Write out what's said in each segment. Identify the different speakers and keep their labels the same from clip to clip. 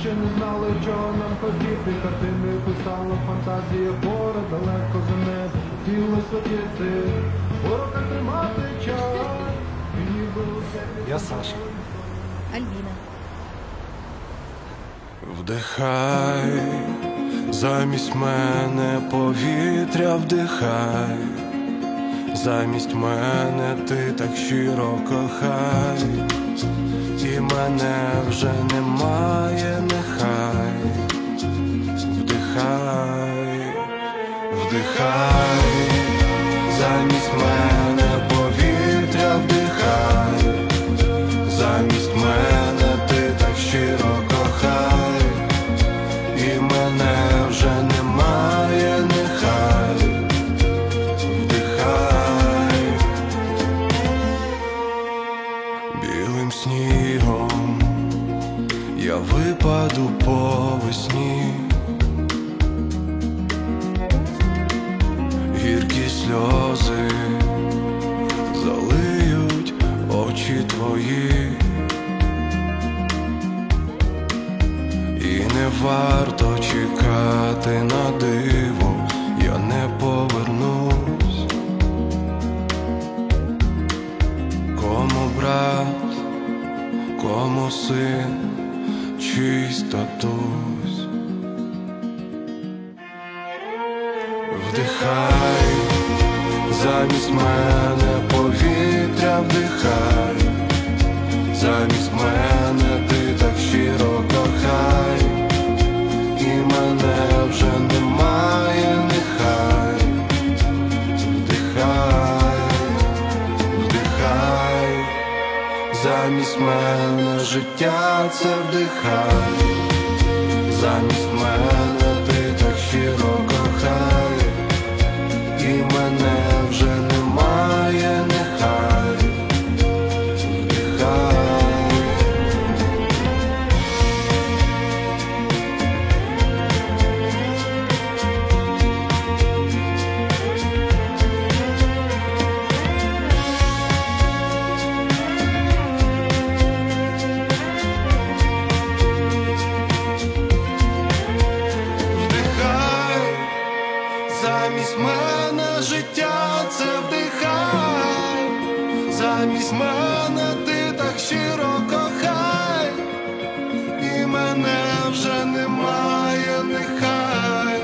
Speaker 1: ще не знали, чого нам хотіти. Картини писала фантазія, гори далеко за небо. Хотілось летіти, у руках тримати час.
Speaker 2: Я Саша.
Speaker 3: Альбіна.
Speaker 4: Вдихай, замість мене повітря вдихай, замість мене ти так щиро кохай, і мене вже немає, нехай. Вдихай, вдихай, замість мене повітря вдихай, замість мене ти так щиро кохай, і мене вже немає, нехай. Вдихай, білим снігом я випаду по весні, гіркі сльози залиють очі твої, і не варто чекати на диво, я не повернусь. Кому брат, кому син, чийсь татусь. Вдихай, замість мене повітря вдихай, замість мене ти так щиро кохай, і мене вже немає, нехай. Вдихай, вдихай, замість мене життя це вдихай, замість мене ти так щиро кохай, і мене вже немає, нехай. Вдихай, вдихай, замість мене життя це вдихай, замість мене ти так щиро кохай, і мене вже немає, нехай.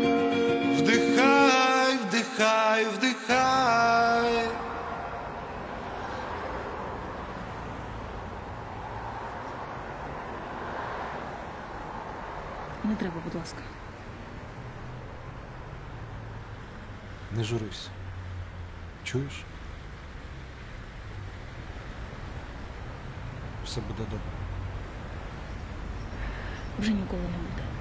Speaker 4: Вдихай, вдихай, вдихай.
Speaker 3: Не треба, будь ласка.
Speaker 2: Не журись. Чуєш? Все буде добре.
Speaker 3: Вже ніколи не буде.